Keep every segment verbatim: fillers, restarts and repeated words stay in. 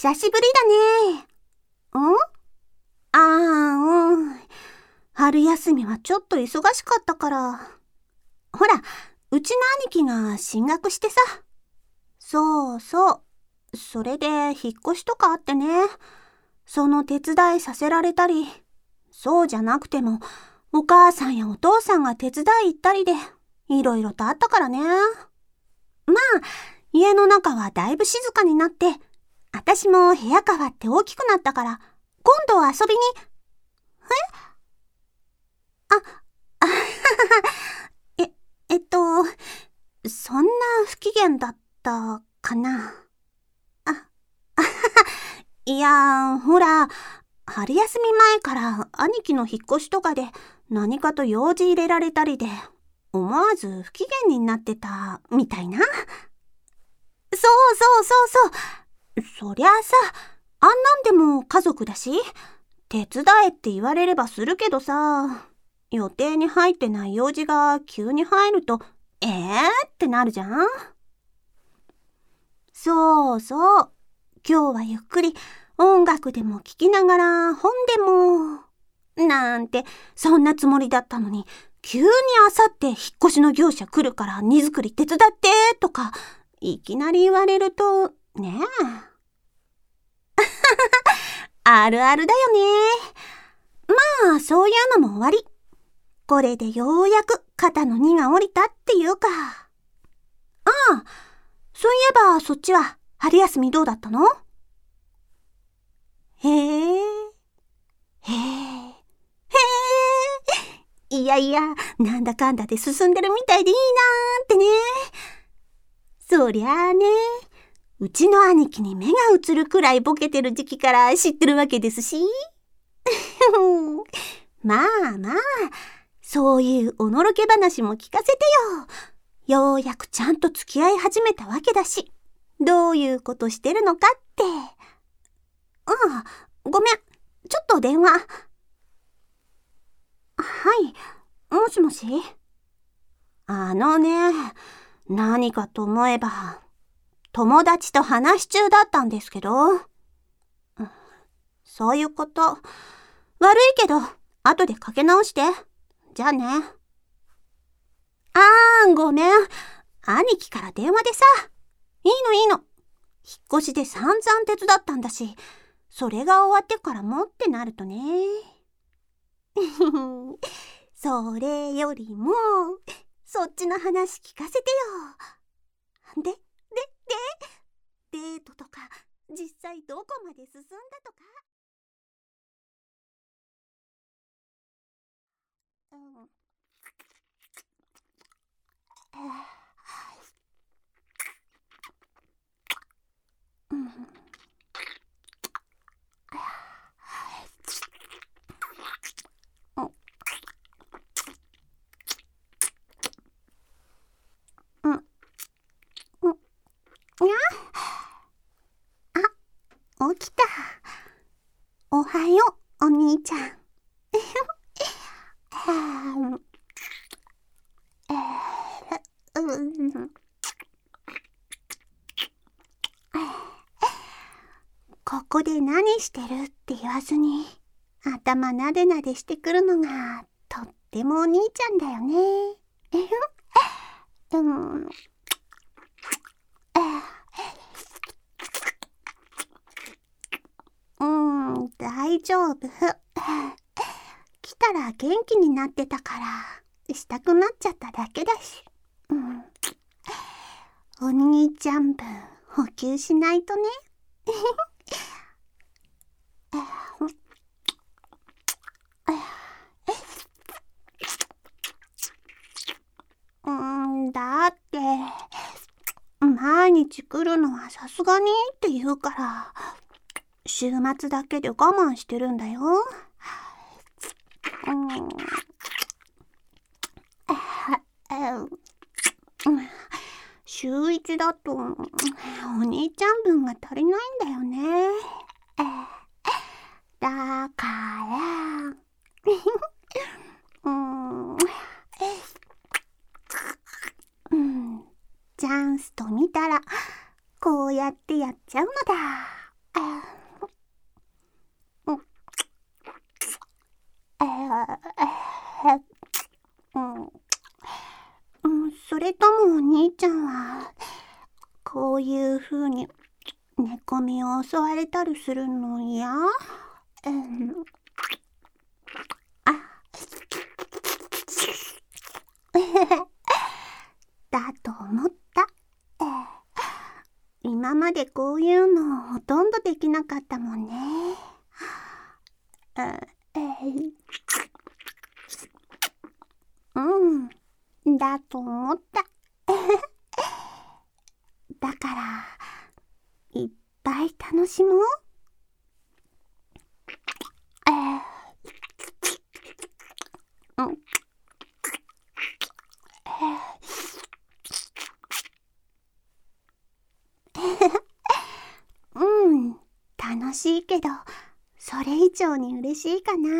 久しぶりだね。んあー、うん。春休みはちょっと忙しかったから。ほら、うちの兄貴が進学してさ。そうそう。それで引っ越しとかあってね。その手伝いさせられたり、そうじゃなくても、お母さんやお父さんが手伝い行ったりで、いろいろとあったからね。まあ、家の中はだいぶ静かになって、私も部屋変わって大きくなったから、今度遊びに。えあ、あははえ、えっと、そんな不機嫌だったかな。あ、あははいや、ほら、春休み前から兄貴の引っ越しとかで何かと用事入れられたりで、思わず不機嫌になってたみたいな。そうそうそうそう。そりゃあさ、あんなんでも家族だし、手伝えって言われればするけどさ、予定に入ってない用事が急に入ると、えーってなるじゃん。そうそう。今日はゆっくり音楽でも聴きながら本でも、なんてそんなつもりだったのに、急にあさって引っ越しの業者来るから荷造り手伝ってとか、いきなり言われると、ねえ。あるあるだよね。まあ、そういうのも終わり。これでようやく肩の荷が下りたっていうか。ああ、そういえばそっちは春休みどうだったの？へえ、へえ、へえ。いやいや、なんだかんだで進んでるみたいでいいなーってね。そりゃあね、うちの兄貴に目が移るくらいボケてる時期から知ってるわけですし。まあまあ、そういうおのろけ話も聞かせてよ。ようやくちゃんと付き合い始めたわけだし、どういうことしてるのかって。ああ、ごめん、ちょっと電話。はい、もしもし。あのね、何かと思えば、友達と話し中だったんですけど。そういうこと。悪いけど、後でかけ直して。じゃあね。あー、ごめん。兄貴から電話でさ。いいのいいの。引っ越しで散々手伝ったんだし、それが終わってからもってなるとね。それよりも、そっちの話聞かせてよ。で、で、で、デートとか、実際どこまで進んだとか。うん。うん。うん。うん。にゃあ、起きた。おはよう、お兄ちゃん。はあ、えー、うん。ここで何してるって言わずに、頭なでなでしてくるのが、とってもお兄ちゃんだよね。うん。うん、大丈夫。来たら元気になってたから、したくなっちゃっただけだし。うん。お兄ちゃん分、補給しないとね。うん、だって、毎日来るのはさすがにって言うから、週末だけで我慢してるんだよ。うん。週一だと、お兄ちゃん分が足りないんだよね。だから、うん、うん、チャンスと見たら、こうやってやっちゃうのだ。 兄ちゃんはこういう風に寝込みを襲われたりするの嫌？うん、あだと思った。今までこういうのほとんどできなかったもんね。うん、だと思った。だからいっぱい楽しもう。うん、楽しいけどそれ以上に嬉しいかな。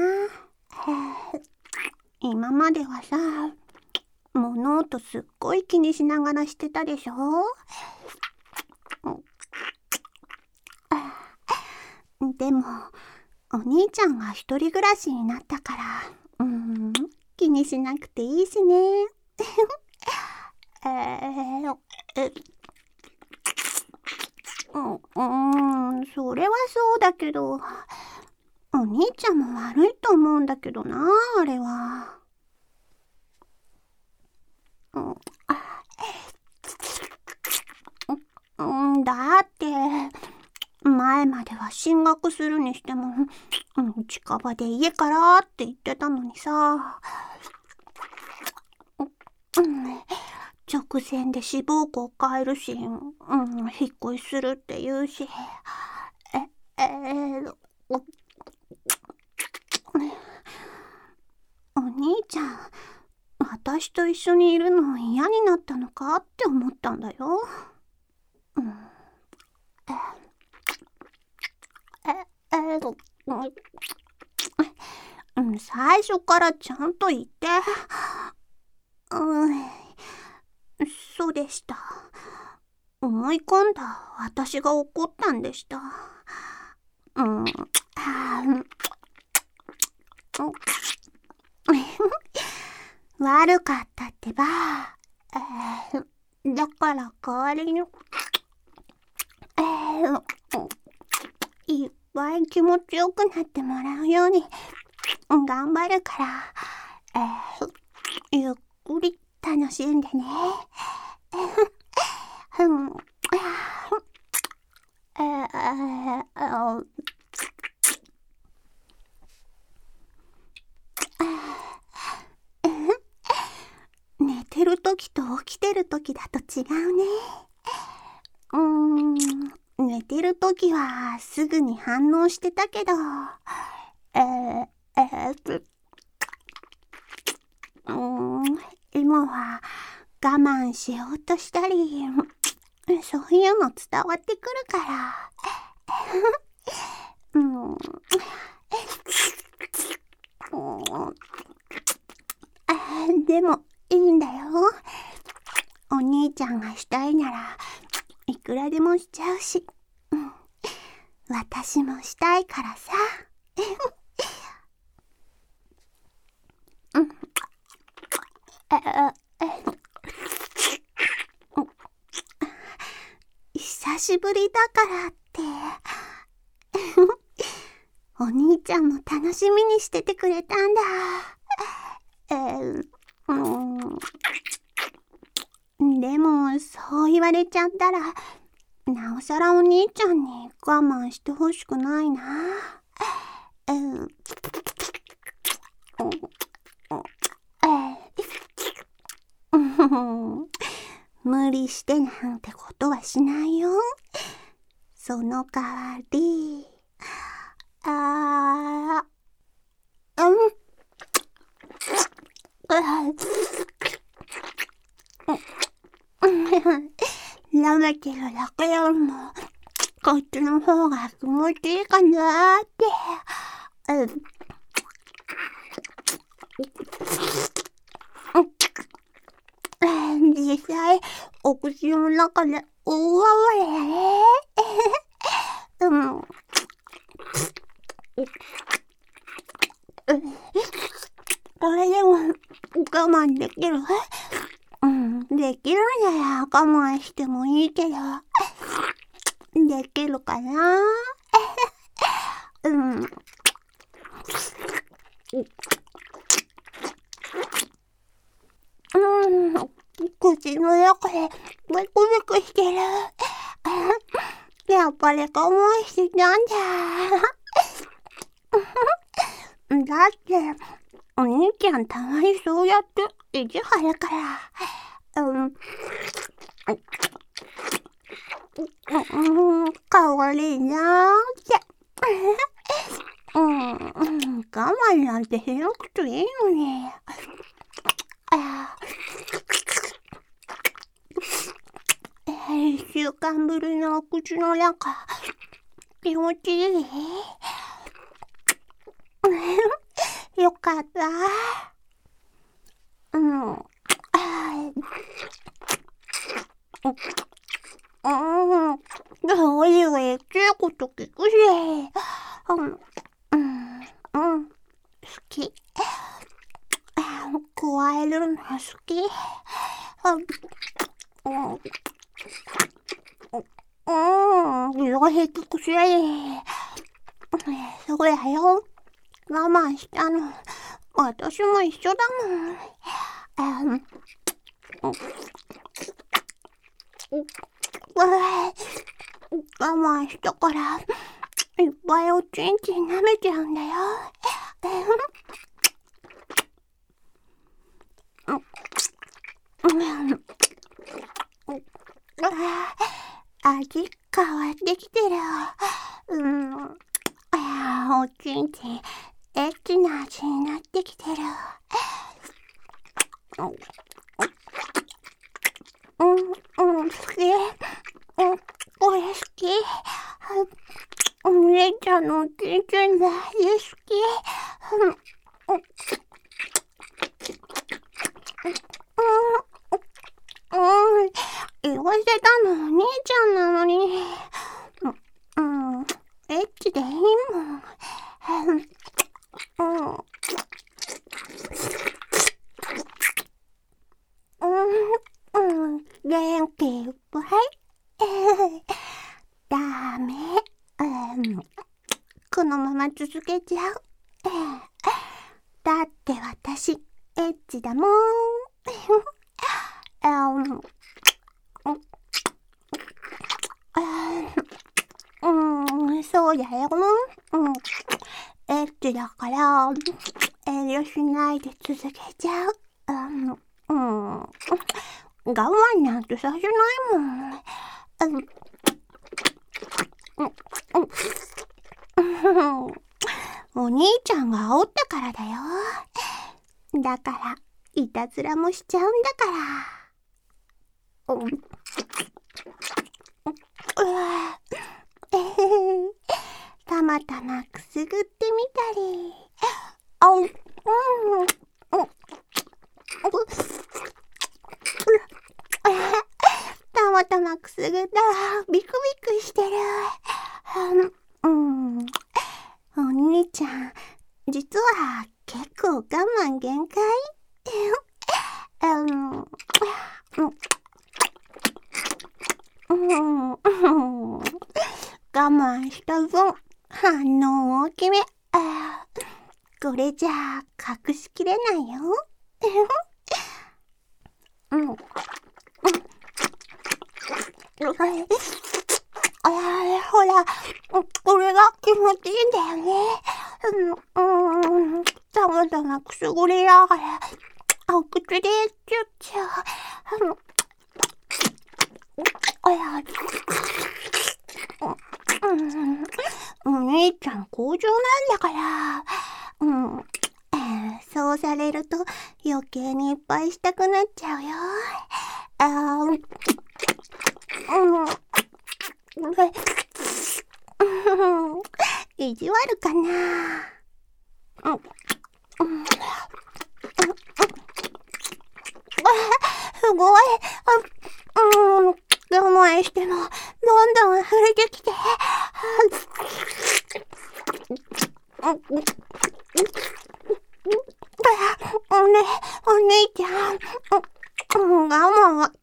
今まではさ、物音すっごい気にしながらしてたでしょ。でもお兄ちゃんが一人暮らしになったから、うん、気にしなくていいしね。えー、えうん、うん、それはそうだけど、お兄ちゃんも悪いと思うんだけどな、あれは。うん、だって前までは進学するにしても、うん、近場で家からって言ってたのにさ、うん、直線で志望校変えるし、うん、引っ越しするって言うし、え、えー、お、お兄ちゃん、私と一緒にいるの嫌になったのかって思ったんだよ。うん、え、えーと、うん、最初からちゃんと言って。うん、そうでした。思い込んだ私が怒ったんでした。うん、悪かったってば。えー、だから代わりに、えー、いっぱい気持ちよくなってもらうように頑張るから、えー、ゆっくり楽しんでね。うん、えー、寝てる時と起きてる時だと違うね。うーん、寝てる時はすぐに反応してたけど、えー、えー、うーん、今は我慢しようとしたり、そういうの伝わってくるから。うん、うん、でもいいんだよ。お兄ちゃんがしたいならいくらでもしちゃうし、うん、私もしたいからさ。うん、久しぶりだからってお兄ちゃんも楽しみにしててくれたんだ。えー、うん、でもそう言われちゃったらなおさらお兄ちゃんに我慢してほしくないな。えー、無理してなんてことはしないよ。その代わり、あー、うん、舐めてるだけよりもこっちの方が気持ちいいかなーって。うん、実際お口の中で大暴れだね。うん、これでも我慢できる。うん、でできるなら我慢してもいいけど、できるかな？うん。うん、口の中でベクベクしてる。やっぱり我慢してたんだ。だって、お兄ちゃんたまにそうやって意地張るから。うん。うん、かわいいなーって。うん、我慢なんてしなくていいのに。あ一週間ぶりのお口の中、気持ちいい？よかった。うん。うん。そういうえっちいこと聞くし。うん。うん。うん。好き。加えるの好き。うん。うん。色々低くしやれ。そうだよ。我慢したの。私も一緒だもん。うん。我慢したから、いっぱいおちんちん舐めちゃうんだよ。味変わってきてる。うん。おちんちん、エッチな味になってきてる。うん、うん、好き。うん、これ好き。お姉ちゃんのおちんちん大好き。うん、うん、うん、言わせたのお兄ちゃんなのに。うん、うん、エッチでいいもん。うん、うん、元気いっぱい。ダメ。うん、このまま続けちゃう。だって私、エッチだもん。うん、うん、そうだよ。うん、エッチだから、遠慮しないで続けちゃう。うん、うん、我慢なんてさせないもん。うん、うん、お兄ちゃんが煽ったからだよ。だから、いたずらもしちゃうんだから。うん、たまたまくすぐってみたり。あ、うん、うん、たまたまくすぐったらビクビクしてる。うん、お兄ちゃん、実は結構我慢限界。うん、うん、我慢した分、反応大きめ。これじゃあ隠しきれないよ。うん。あれ、ほら、これが気持ちいいんだよね。うん、たまたまくすぐりながら、お口でチュッチュ。あら、うん、お兄ちゃん強情なんだから。うん、そうされると余計にいっぱいしたくなっちゃうよ。あー、うん、意地悪かな。うん、うん、すごい。うん、我慢してもどんどん溢れてきて。おね、お姉ちゃん、我慢は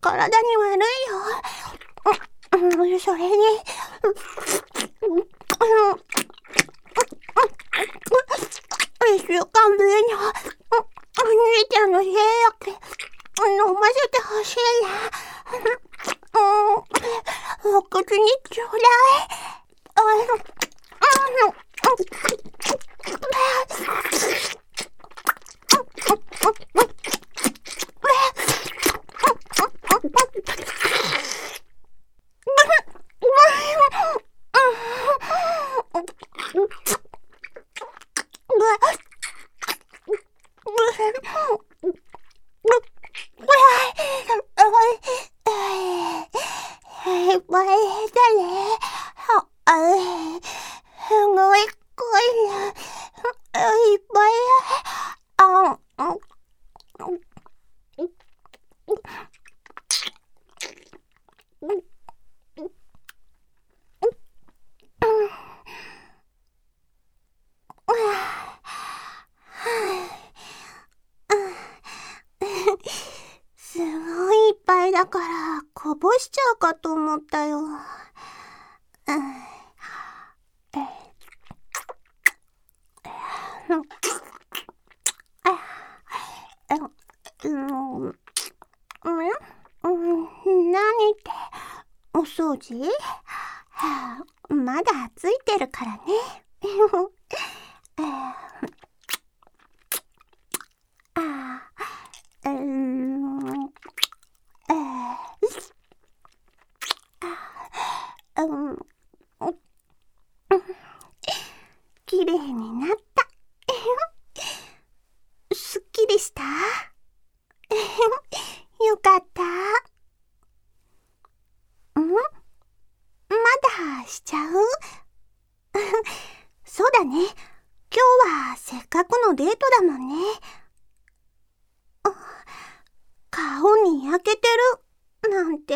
一週間ぶりにお兄ちゃんの精液飲ませてほしいな。お口にちょうだい。すごいいっぱいだからこぼしちゃうかと思ったよ。何ってお掃除？まだついてるからね。きれいになった。すっきりした？よかった。ん？まだしちゃう？そうだね。今日はせっかくのデートだもんね。顔に焼けてるなんて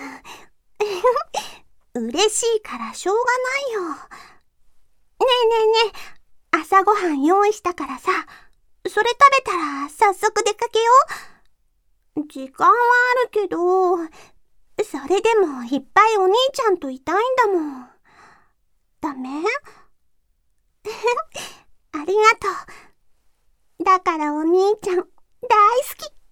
嬉しいからしょうがないよ。ねえねえねえ、朝ごはん用意したからさ、それ食べたら早速出かけよう。時間はあるけど、それでもいっぱいお兄ちゃんといたいんだもん。ダメ？ありがとう。だからお兄ちゃん大好き。